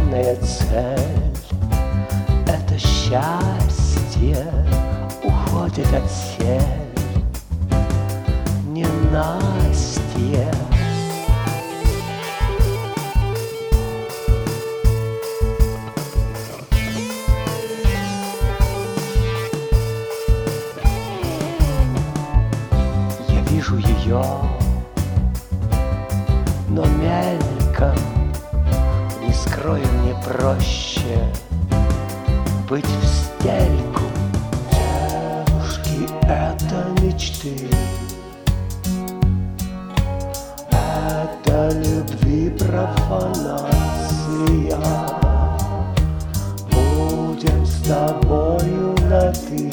конечная цель — это счастье уходит отсель ненастье. Я вижу ее, но мельком, не скрою, мне проще быть в стельку. Девушки — это мечты, это любви профанация. Будем с тобою на «ты»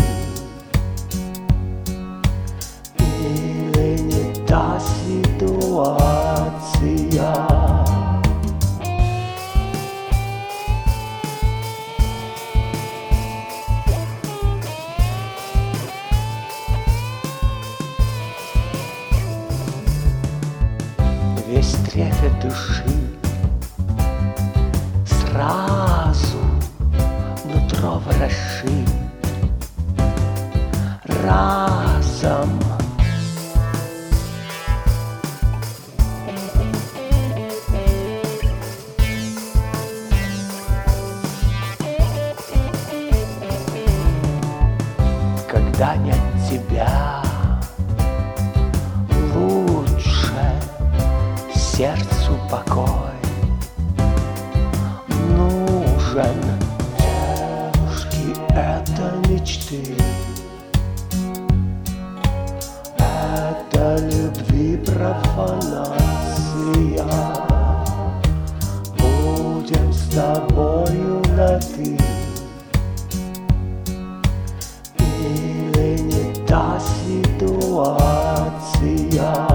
или не та ситуация? Весь трепет души сразу нутро ворошит разом. Когда нет тебя, сердцу покой нужен. Девушки — это мечты, это любви профанация. Будем с тобою на «ты» или не та ситуация?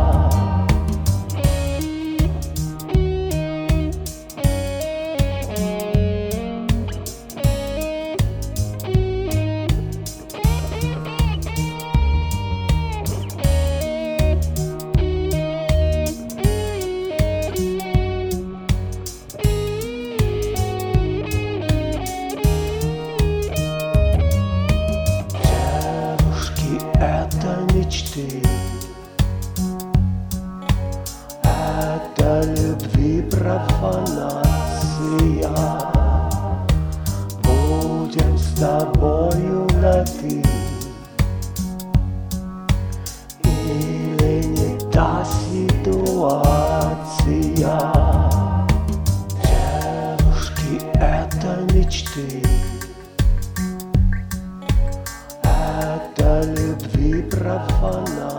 Мечты, это любви профанация. Будем с тобою на «ты» или не та ситуация? Девушки — это мечты, это любви профанация.